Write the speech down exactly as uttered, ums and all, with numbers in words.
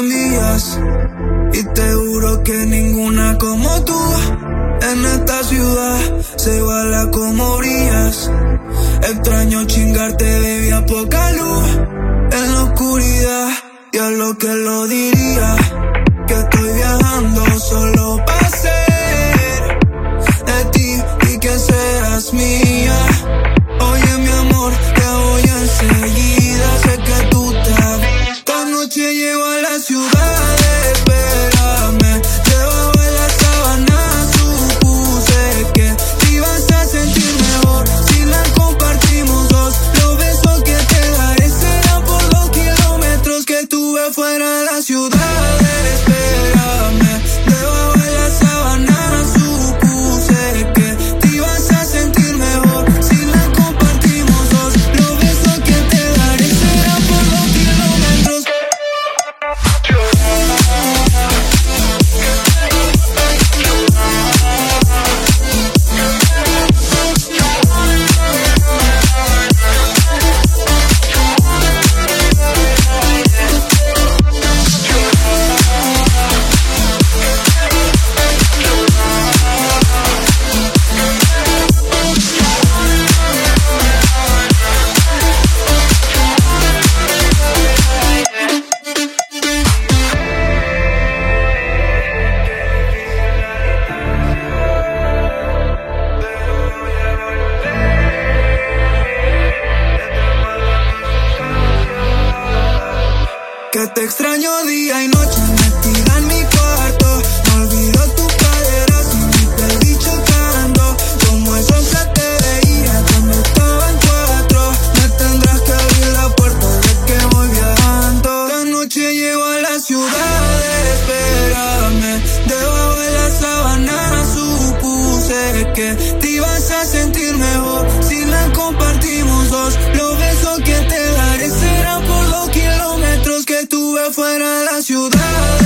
escondías. Y te juro que ninguna como tú en esta ciudad se iguala como brillas. Extraño chingarte, baby, a poca luz en la oscuridad. Y a lo que lo diría, que estoy viajando solo para ser de ti y que seas mía. Oye, mi amor, te voy enseguida. Sé que tú te has visto. Esta noche llego a la ciudad, espérame. Debajo de la sábana supuse que te ibas a sentir mejor si la compartimos dos. Los besos que te daré serán por los kilómetros que tuve fuera de la ciudad. Espérame, debajo de la sábana supuse que te ibas a sentir mejor si la compartimos dos. Los besos que te daré serán por los kilómetros. Que te extraño día y noche, metida en mi cuarto. No olvido tus caderas y mi perdí chocando. Como eso se te veía cuando estaban cuatro. Me tendrás que abrir la puerta de que voy viajando. Esta noche llego a la ciudad, espérame. Debajo de la sábana supuse que te ibas a sentir mejor si la compartimos dos. Los besos que te daré serán por los kilómetros que tuve fuera de la ciudad.